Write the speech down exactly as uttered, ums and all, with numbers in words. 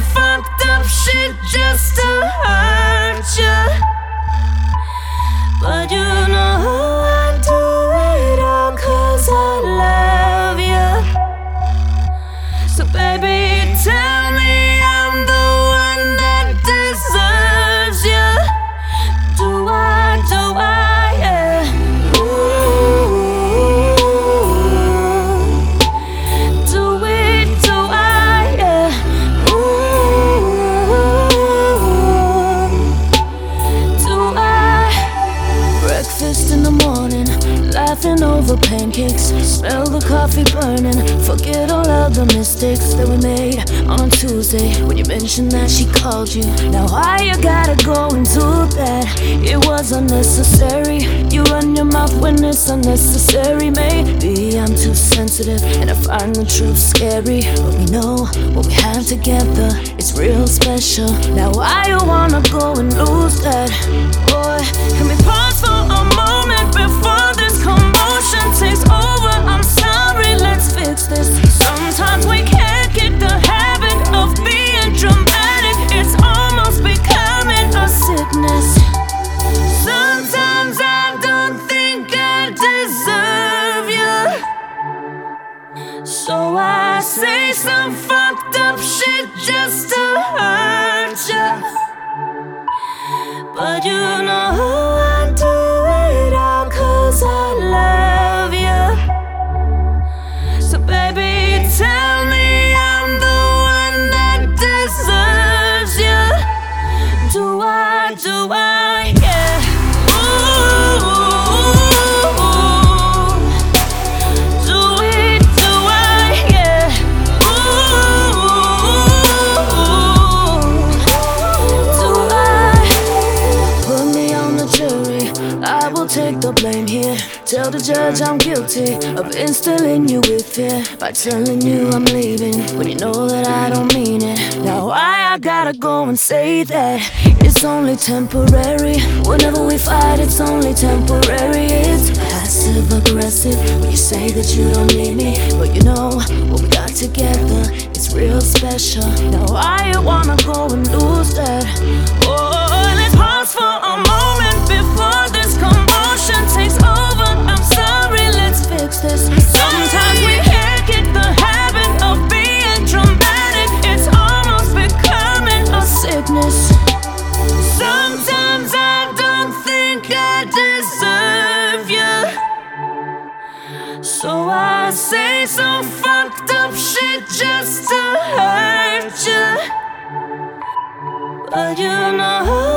fucked up shit just to hurt you. But you know I do it all 'cause I love you. So baby, tell me I'm the one that deserves you. Do I, do I, yeah. Ooh. Do it, do I, yeah. Ooh. Do I? Breakfast in the morning, laughing over pancakes, smell the coffee burning, forget all of the mistakes that we made on Tuesday when you mentioned that she called you. Now why you gotta go into that? It was unnecessary. You run your mouth when it's unnecessary. Maybe I'm too sensitive and I find the truth scary, but we know what we have together, it's real special. Now why you wanna go and lose that? Boy, can we pause for a moment before this commotion takes over? I'm sorry, let's fix this. Sometimes we can't get the habit of being dramatic. It's almost becoming a sickness. Sometimes I don't think I deserve you, so I say some fucked up shit just to hurt you. But you know I do it all 'cause I love you. So baby, tell me I'm the one that deserves you. Do I, do I, yeah. Ooh. Do it, do I, yeah. Ooh. Do I? Put me on the jury, I will take the blame here. Tell the judge I'm guilty of instilling you with fear by telling you I'm leaving when you know that I don't mean it. Now why I gotta go and say that it's only temporary? Whenever we fight, it's only temporary. It's passive aggressive when you say that you don't need me, but you know what we got together, it's real special. Now why you wanna go and lose that? Oh, let's pause for a moment before this commotion takes over. I'm sorry, let's fix this. Sometimes we can't get the habit of being dramatic. It's almost becoming a sickness. Sometimes I don't think I deserve you, so I say some fucked up shit just to hurt you. But you know